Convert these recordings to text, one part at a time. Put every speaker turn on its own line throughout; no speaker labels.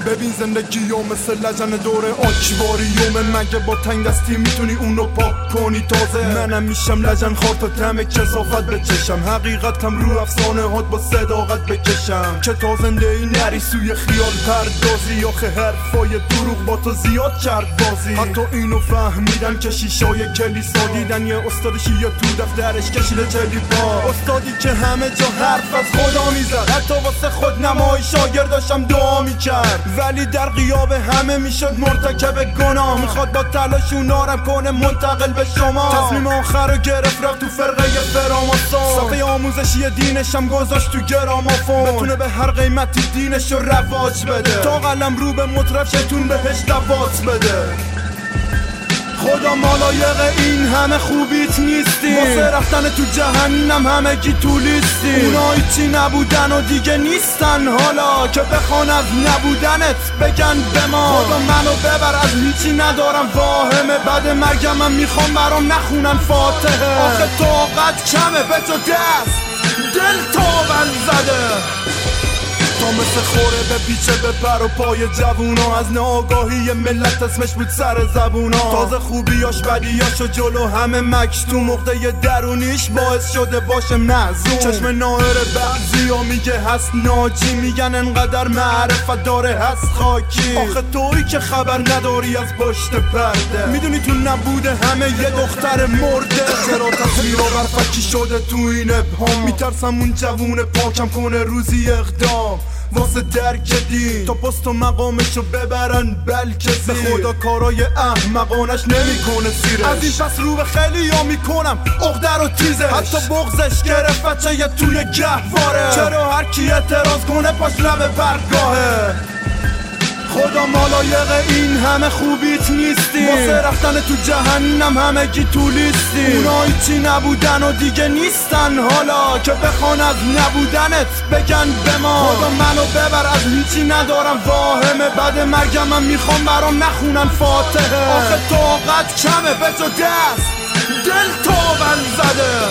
ببین زندگیو مثل لجن دوره آکواریومه. مگه با تنگ دستی میتونی اونو پاک کنی تازه؟ منم میشم لجن خور تا دم کثافت بچشم، حقیقتم رو افسانه هات با صداقت بکشم. که تا زنده ای نری سوی خیال پردازی، آخه حرفای دروغ با تو زیاد کرد بازی. حتی اینو فهمیدن که شیشای کلیسا دیدن یه استاد شیعه تو دفترش کشیده جلیبا. استادی که همه جا حرف از خدا میزد، حتی واسه خود نمایی شاگرداشم دعا میکرد، ولی در غیاب همه میشد مرتکب گناه. میخواد با تلاش اونارم کنه منتقل به شما. تصمیم آخر رو گرفت رفت تو فرقه فراماسون، صفحه آموزشی دینشم گذاشت تو گرامافون. بتونه به هر قیمتی دینش رو رواج بده، تا قلم رو به مطرف شیطون بهش دوات بده. خدا مالایق این همه خوبیت نیستی، واسه رفتن تو جهنم همگی تو لیستی. اونا هیچی نبودن و دیگه نیستن حالا، که بخوان از نبودنت بگن به ما. خدا منو ببر از هیچی ندارم واهمه، بعد مرگم من میخوام برام نخونن فاتحه. آخه طاقت کمه به تو دست دل تاول زده، تا مثل خوره به پیچه به پر و پای جوونا. از ناآگاهی ملت اسمش بود سر زبونا. تازه خوبیاش بدیاشو جلو همه مکشتوم، عقده درونیش باعث شده باشه محزون. چشم ناهر بعضیا میگه هست ناجی، میگن انقدر معرفت داره هست خاکی. آخه تویی که خبر نداری از پشت پرده، میدونی تو نبوده همه یه دختر مرده. چرا تصویر و برفکی شده تو این ابهام؟ میترسم اون جوون پاکم کنه روزی اقدام واسه درک دین، تا پست و مقامشو ببرن بلکه زیر. به خدا کارای احمقانش نمیکنه سیرش، از این پس رو به خیلی ها میکنم عقده رو تیزش. حتی بغزش گرفت بچه یه توی گهواره، چرا هر کی اعتراض کنه پاش لب برگاهه. خدا مالایق این همه خوبیت نیستی، واسه رفتن تو جهنم همگی تو لیستی. اونا هیچی نبودن و دیگه نیستن حالا، که بخوان از نبودنت بگن به ما. خدا منو ببر از هیچی ندارم واهمه، بعد مرگم من میخوام برام نخونن فاتحه. آخه طاقت کمه به تو دست دل تاول زده،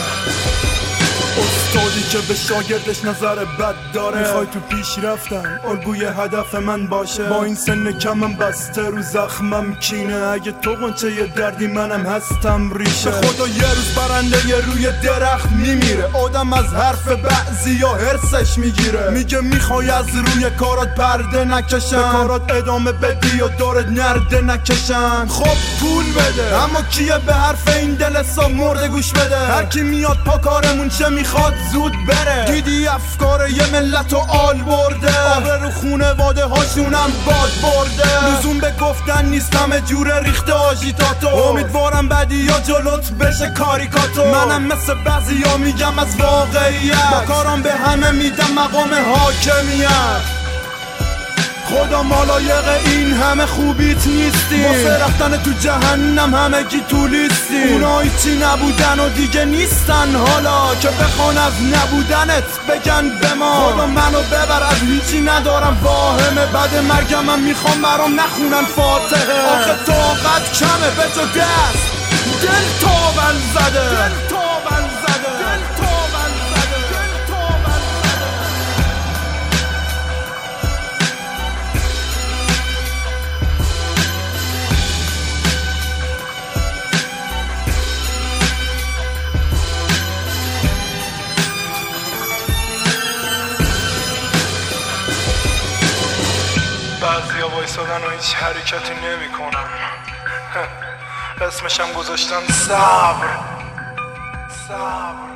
استادی که به شاگردش نظر بد داره. میخوای تو پیش رفتن الگوی هدف من باشه، با این سن کمم بسته رو زخمم کینه. اگه تو قنچه یه دردی منم هستم ریشه. به خدا یه روز برنده یه روی درخت میمیره، آدم از حرف بعضی یا حرسش میگیره. میگه میخوای از روی کارات پرده نکشن، به کارات ادامه بدی یا دارت نرده نکشن. خب پول بده، اما کیه به حرف این دل حساب مرده گوش بده؟ هر کی میاد پا کارمون چه میخواد زود بره. دیدی افکار یه ملت و آل برده، آبرو خونواده هاشونم باد برده. لزوم به گفتن نیست همه جوره ریخته آژیتاتو، امیدوارم بعدی یا جلوت بشه کاریکاتو. منم مثل بعضی ها میگم از واقعیت، با کارم به همه میدم مقام حاکمیت. خدا مالایق این همه خوبیت نیستی، واسه رفتن تو جهنم همگی تو لیستی. اونا هیچی نبودن و دیگه نیستن حالا، که بخوان از نبودنت بگن به ما. خدا منو ببر از هیچی ندارم واهمه، بعد مرگم من میخوام برام نخونن فاتحه. آخه طاقت کمه به تو دست دل تاول زده، دل تاول زده، دل تاول زده، دل تاول زده. بعضی ها بایستادن و هیچ حرکتی نمی کنن، اسمشم گذاشتن صبر.